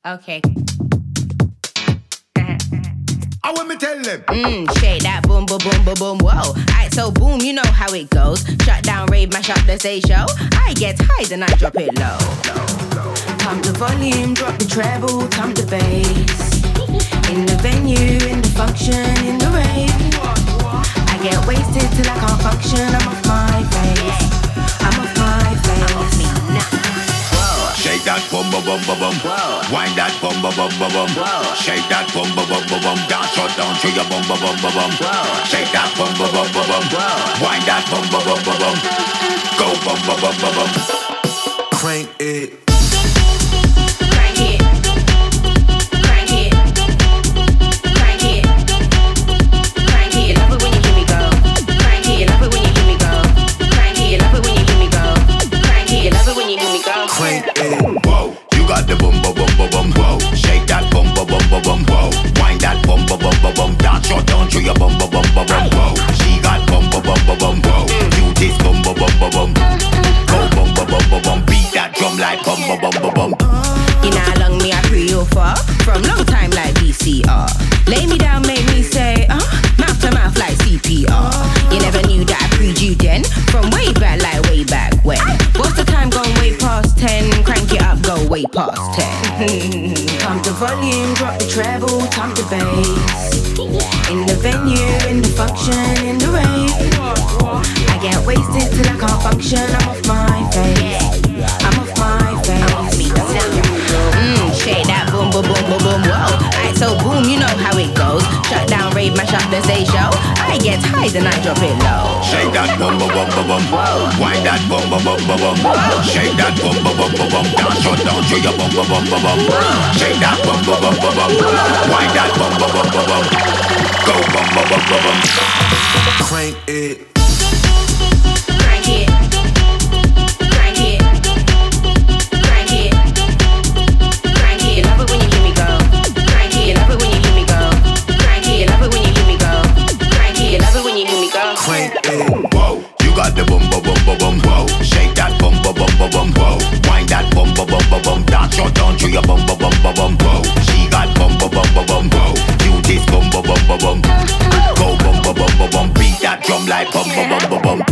Okay. I want me tell them. Shake that boom, boom, boom, boom, boom, whoa. Alright, so boom, you know how it goes. Shut down, rave, mash up the stage show. I get high, then I drop it low. Pump the volume, drop the treble, pump the bass. In the venue, in the function, in the rave. I get wasted till I can't function. I'm off my face. I'm off my face. Shake that bum bum bum bum bum. Wind that bum bum bum bum bum. Shake that bum bum bum bum bum. Dance shut down to your bum bum bum bum bum. Shake that bum bum bum bum bum. Wind that bum bum bum bum bum. Go bum bum bum bum bum. Crank it. Crank it. Crank it. Crank it. Crank it. Love it when you hear me go. Crank it. Love it when you hear me go. Crank it. Love it when you hear me go. Crank it. Love it when you hear me go. Crank it. Whoa, you got the bum bum bum bum bum. Whoa, shake that bum bum bum bum bum. Whoa, wind that bum bum bum bum bum. Dance your down to your bum bum bum bum bum. Whoa, she got bum bum bum bum bum. Whoa, you this bum bum bum bum bum. Go bum bum bum bum bum. Beat that drum like bum bum bum bum bum. You know how long me I pre you for? From long time like VCR. Lay me down, make me say, mouth to mouth like CPR. You never knew that I pre'd you then. From way back, like way back when. What's the time gone way past 10? Crank it up, go way past 10. Pump the volume, drop the treble, pump the bass. In the venue, in the function, in the rave. I get wasted till I can't function. I'm off my face. I'm off my face. Shake that boom, boom, boom, boom, boom, whoa. Alright, so boom, you know how it goes. Shut down, rave, mash up the stage show. I get high, then I drop it low. Shake that bum bum bum bum bum. Wind that bum bum bum bum bum. Shake that bum bum bum bum bum. Dance your down to your bum bum bum bum bum. Shake that bum bum bum bum bum. Wind that bum bum bum bum bum. Go bum bum bum bum bum. Crank it. Crank it. Crank it. Crank it. Crank it. Love it when you hear me go. Crank it. Love it when you hear me go. Crank it. Love it when you hear me go. Crank it. Love it when you hear me go. Crank it. Whoa, you got the bum bum bum bum bum. Whoa, shake that bum bum bum bum bum. Whoa, wind that bum bum bum bum bum. Dance your down to your bum bum bum bum bum. Whoa, she got bum bum bum bum bum. Whoa, you this bum bum bum bum bum. Go bum bum bum bum bum. Beat that drum like bum bum bum bum bum.